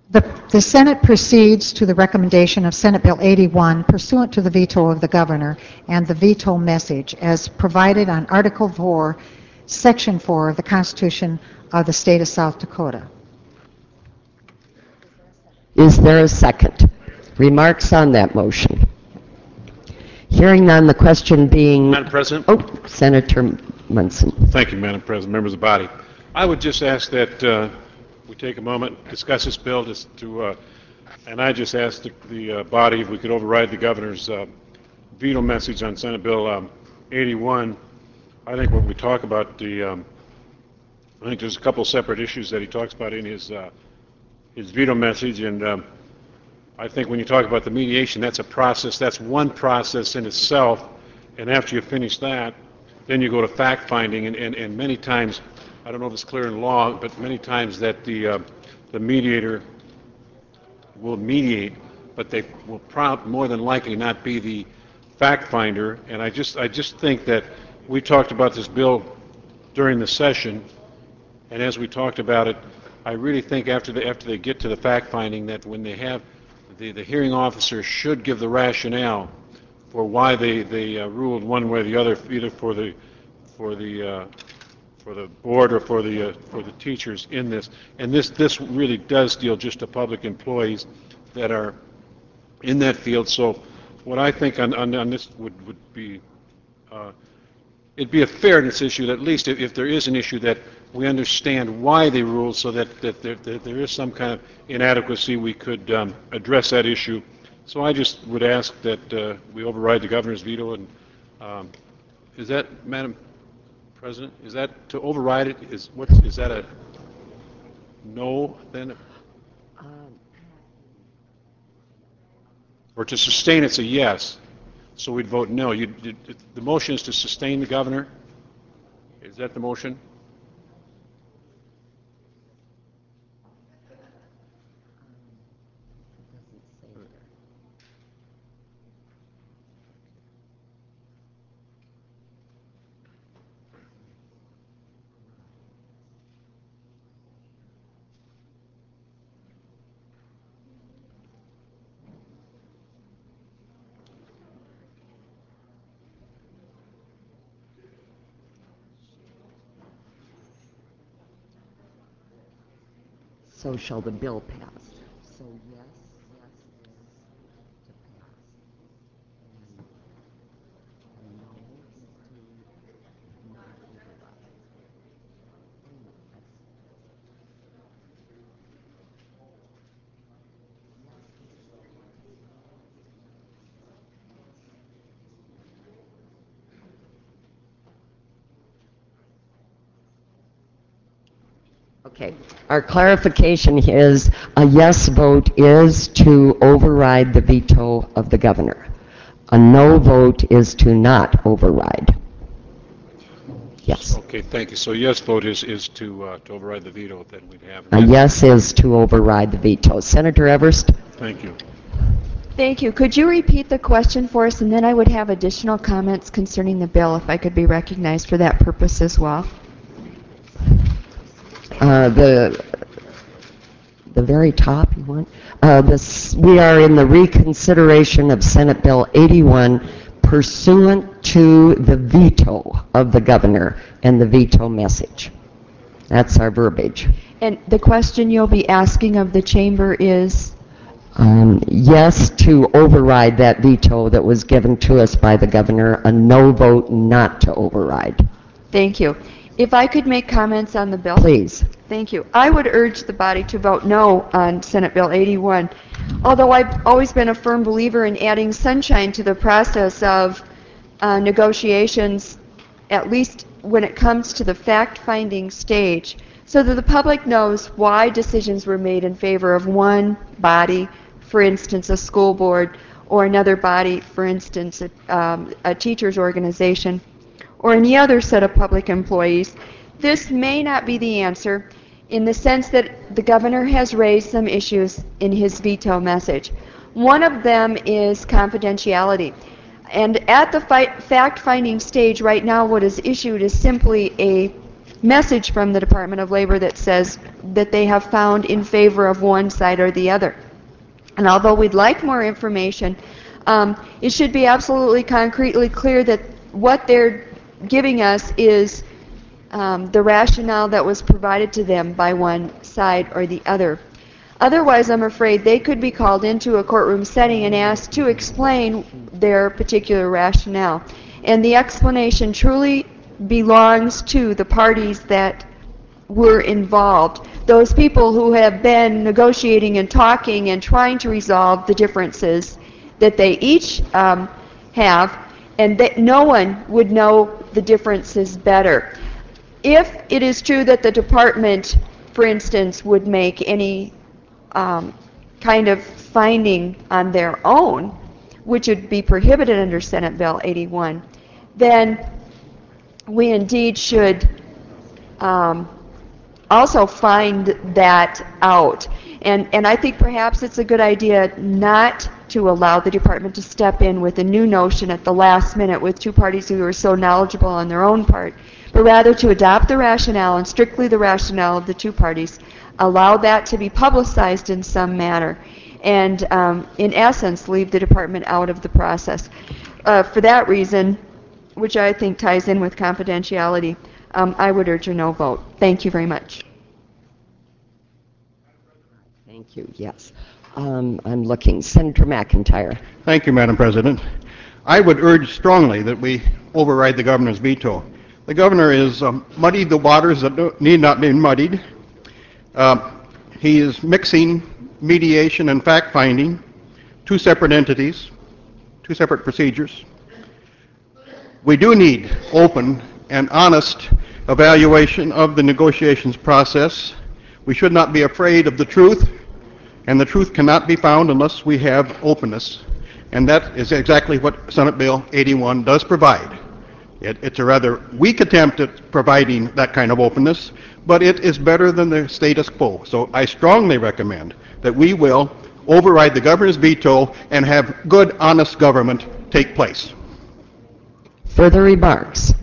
The Senate proceeds to the recommendation of Senate Bill 81 pursuant to the veto of the governor and the veto message as provided on Article 4, Section 4 of the Constitution of the State of South Dakota. Is there a second? Remarks on that motion? Hearing none, the question being... Madam President? Oh, Senator Munson. Thank you, Madam President, members of the body. I would just ask that we take a moment, discuss this bill, and I just ask the body if we could override the governor's veto message on Senate Bill 81. I think when we talk about I think there's a couple separate issues that he talks about in his veto message, and I think when you talk about the mediation, that's a process, that's one process in itself, and after you finish that, then you go to fact-finding, and many times, I don't know if it's clear in law, but many times that the mediator will mediate, but they will more than likely not be the fact finder. And I just think that we talked about this bill during the session, and as we talked about it, I really think after they get to the fact finding that when they have the hearing officer should give the rationale for why they ruled one way or the other, either for the board or for the teachers in this. And this really does deal just to public employees that are in that field. So what I think on this would be, it'd be a fairness issue, that at least if there is an issue, that we understand why they ruled, so that there is some kind of inadequacy, we could address that issue. So I just would ask that we override the governor's veto. And is that, Madam President, is that to override it? Is that a no then? Or to sustain it's a yes, so we'd vote no. The motion is to sustain the governor? Is that the motion? So shall the bill pass? So yes to pass. And no to not override. Okay, our clarification is a yes vote is to override the veto of the governor. A no vote is to not override. Yes. Okay, thank you. So yes vote is to override the veto that we'd have. A yes is to override the veto. Senator Everest? Thank you. Thank you. Could you repeat the question for us, and then I would have additional comments concerning the bill if I could be recognized for that purpose as well. The very top you want? We are in the reconsideration of Senate Bill 81 pursuant to the veto of the governor and the veto message. That's our verbiage. And the question you'll be asking of the chamber is? Yes to override that veto that was given to us by the governor, a no vote not to override. Thank you. If I could make comments on the bill? Please. Thank you. I would urge the body to vote no on Senate Bill 81. Although I've always been a firm believer in adding sunshine to the process of negotiations, at least when it comes to the fact-finding stage, so that the public knows why decisions were made in favor of one body, for instance, a school board, or another body, for instance, a teacher's organization, or any other set of public employees. This may not be the answer, in the sense that the governor has raised some issues in his veto message. One of them is confidentiality. And at the fact-finding stage right now, what is issued is simply a message from the Department of Labor that says that they have found in favor of one side or the other. And although we'd like more information, it should be absolutely concretely clear that what they're giving us is the rationale that was provided to them by one side or the other. Otherwise, I'm afraid they could be called into a courtroom setting and asked to explain their particular rationale. And the explanation truly belongs to the parties that were involved, those people who have been negotiating and talking and trying to resolve the differences that they each have, and that no one would know the differences better. If it is true that the department, for instance, would make any kind of finding on their own, which would be prohibited under Senate Bill 81, then we indeed should also find that out. And I think perhaps it's a good idea not to allow the department to step in with a new notion at the last minute with two parties who are so knowledgeable on their own part, but rather to adopt the rationale and strictly the rationale of the two parties, allow that to be publicized in some manner, and in essence leave the department out of the process. For that reason, which I think ties in with confidentiality, I would urge a no vote. Thank you very much. Thank you, yes. I'm looking. Senator McIntyre. Thank you, Madam President. I would urge strongly that we override the governor's veto. The governor has muddied the waters that need not be muddied. He is mixing mediation and fact-finding, two separate entities, two separate procedures. We do need open and honest evaluation of the negotiations process. We should not be afraid of the truth, and the truth cannot be found unless we have openness. And that is exactly what Senate Bill 81 does provide. It's a rather weak attempt at providing that kind of openness, but it is better than the status quo. So I strongly recommend that we will override the governor's veto and have good, honest government take place. Further remarks?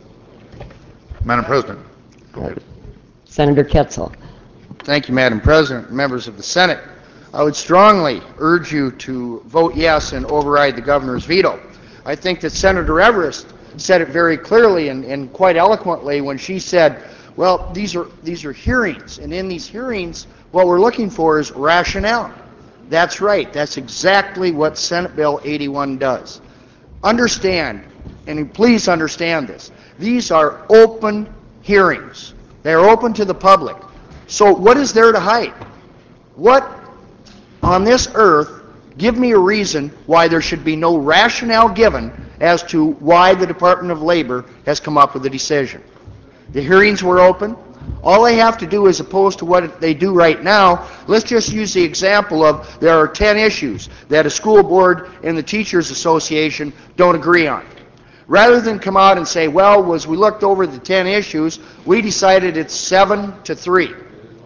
Madam President. Senator Ketzel. Thank you, Madam President. Members of the Senate, I would strongly urge you to vote yes and override the governor's veto. I think that Senator Everest said it very clearly and quite eloquently when she said, well, these are hearings, and in these hearings, what we're looking for is rationale. That's right. That's exactly what Senate Bill 81 does. Understand, and please understand this, these are open hearings. They are open to the public. So what is there to hide? What on this earth, give me a reason why there should be no rationale given as to why the Department of Labor has come up with a decision. The hearings were open. All they have to do, as opposed to what they do right now, let's just use the example of there are 10 issues that a school board and the Teachers Association don't agree on. Rather than come out and say, well, as we looked over the 10 issues, we decided it's 7-3.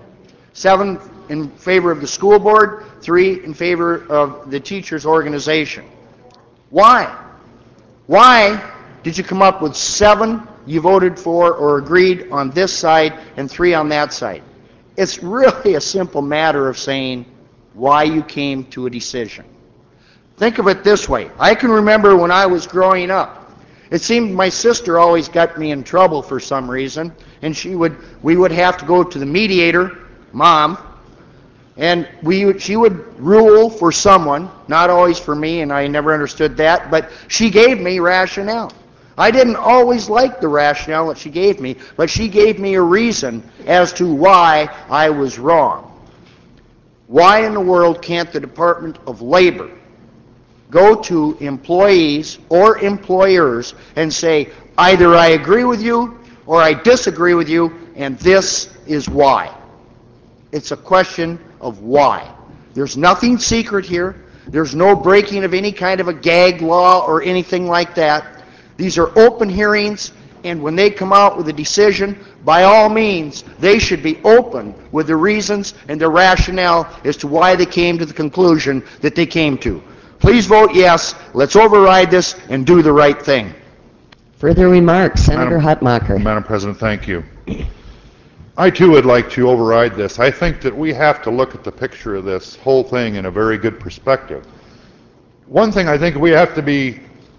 7 in favor of the school board, 3 in favor of the teachers' organization. Why? Why did you come up with 7 you voted for or agreed on this side and 3 on that side? It's really a simple matter of saying why you came to a decision. Think of it this way. I can remember when I was growing up, it seemed my sister always got me in trouble for some reason, and we would have to go to the mediator, Mom, and she would rule for someone, not always for me, and I never understood that, but she gave me rationale. I didn't always like the rationale that she gave me, but she gave me a reason as to why I was wrong. Why in the world can't the Department of Labor go to employees or employers and say, either I agree with you or I disagree with you, and this is why? It's a question of why. There's nothing secret here. There's no breaking of any kind of a gag law or anything like that. These are open hearings, and when they come out with a decision, by all means, they should be open with the reasons and the rationale as to why they came to the conclusion that they came to. Please vote yes. Let's override this and do the right thing. Further remarks, Senator Hutmacher. Madam President, thank you. I too would like to override this. I think that we have to look at the picture of this whole thing in a very good perspective. One thing I think we have to be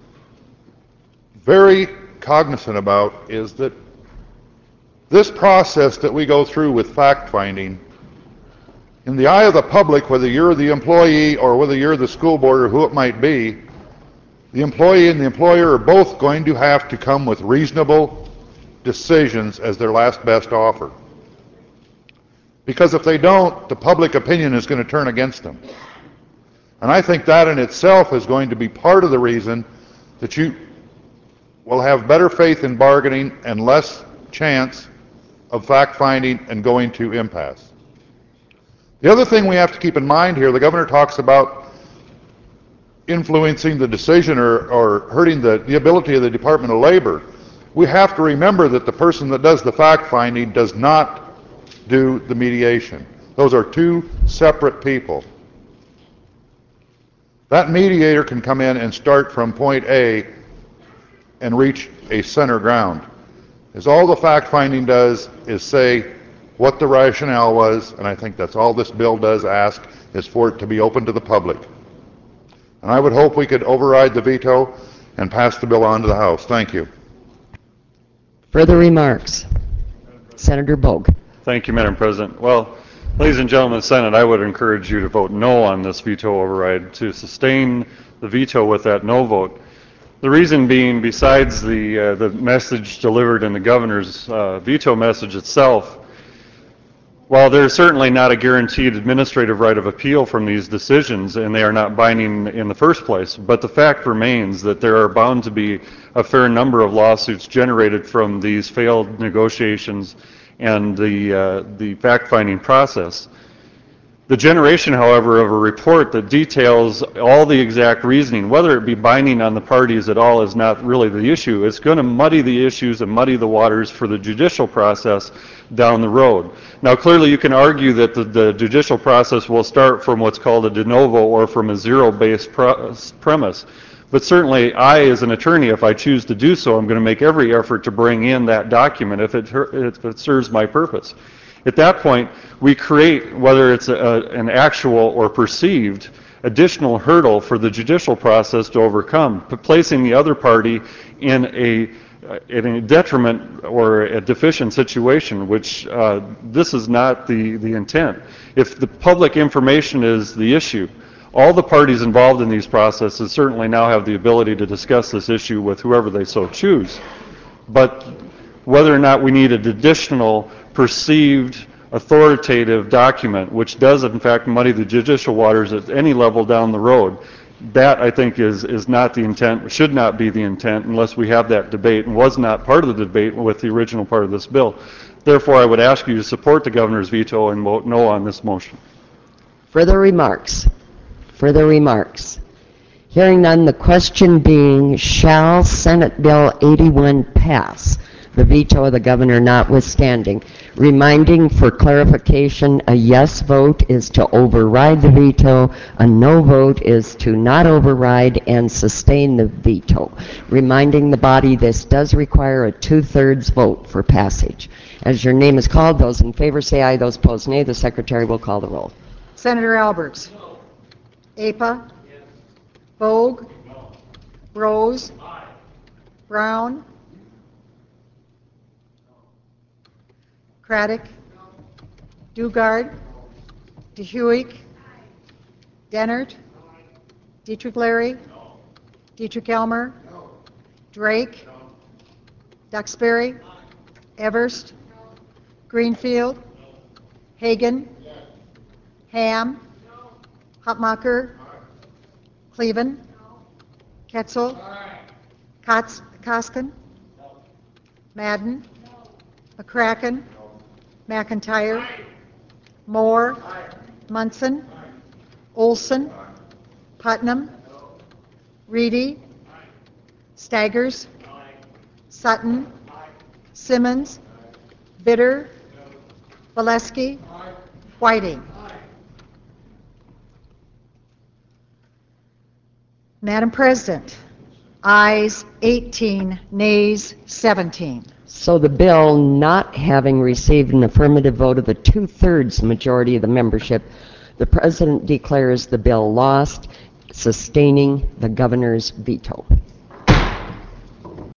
very cognizant about is that this process that we go through with fact-finding, in the eye of the public, whether you're the employee or whether you're the school board or who it might be, the employee and the employer are both going to have to come with reasonable decisions as their last best offer. Because if they don't, the public opinion is going to turn against them. And I think that in itself is going to be part of the reason that you will have better faith in bargaining and less chance of fact-finding and going to impasse. The other thing we have to keep in mind here, the governor talks about influencing the decision or hurting the ability of the Department of Labor. We have to remember that the person that does the fact-finding does not do the mediation. Those are two separate people. That mediator can come in and start from point A and reach a center ground. As all the fact-finding does is say what the rationale was, and I think that's all this bill does ask, is for it to be open to the public. And I would hope we could override the veto and pass the bill on to the House. Thank you. Further remarks? Senator Bogue. Thank you, Madam President. Well, ladies and gentlemen of the Senate, I would encourage you to vote no on this veto override, to sustain the veto with that no vote. The reason being, besides the message delivered in the governor's veto message itself, while there's certainly not a guaranteed administrative right of appeal from these decisions, and they are not binding in the first place, but the fact remains that there are bound to be a fair number of lawsuits generated from these failed negotiations and the fact-finding process. The generation, however, of a report that details all the exact reasoning, whether it be binding on the parties at all, is not really the issue. It's going to muddy the issues and muddy the waters for the judicial process down the road. Now, clearly you can argue that the judicial process will start from what's called a de novo or from a zero-based premise. But certainly I, as an attorney, if I choose to do so, I'm going to make every effort to bring in that document if it serves my purpose. At that point, we create, whether it's an actual or perceived, additional hurdle for the judicial process to overcome, placing the other party in a detriment or a deficient situation, which this is not the intent. If the public information is the issue, all the parties involved in these processes certainly now have the ability to discuss this issue with whoever they so choose. But whether or not we need an additional perceived authoritative document, which does in fact muddy the judicial waters at any level down the road, that I think is not the intent, should not be the intent unless we have that debate, and was not part of the debate with the original part of this bill. Therefore, I would ask you to support the governor's veto and vote no on this motion. Further remarks? Further remarks? Hearing none, the question being, shall Senate Bill 81 pass? The veto of the governor notwithstanding. Reminding for clarification, a yes vote is to override the veto, a no vote is to not override and sustain the veto. Reminding the body this does require a 2/3 vote for passage. As your name is called, those in favor say aye, those opposed nay. The secretary will call the roll. Senator Alberts. APA. Bogue. Rose. Brown. Craddock. Dugard. DeHuick. Dennert. Dietrich Larry. Dietrich Elmer. Drake. Duxbury. Everst. Greenfield. Hagan. Ham. Hutmacher. Cleven. Ketzel. Koskin. Madden. McCracken. McIntyre. Moore. Munson. Olson. Putnam. Reedy. Staggers. Sutton. Simmons. Bitter. Valesky. Whiting. Madam President, ayes 18, nays 17. So the bill not having received an affirmative vote of the two-thirds majority of the membership, the President declares the bill lost, sustaining the governor's veto.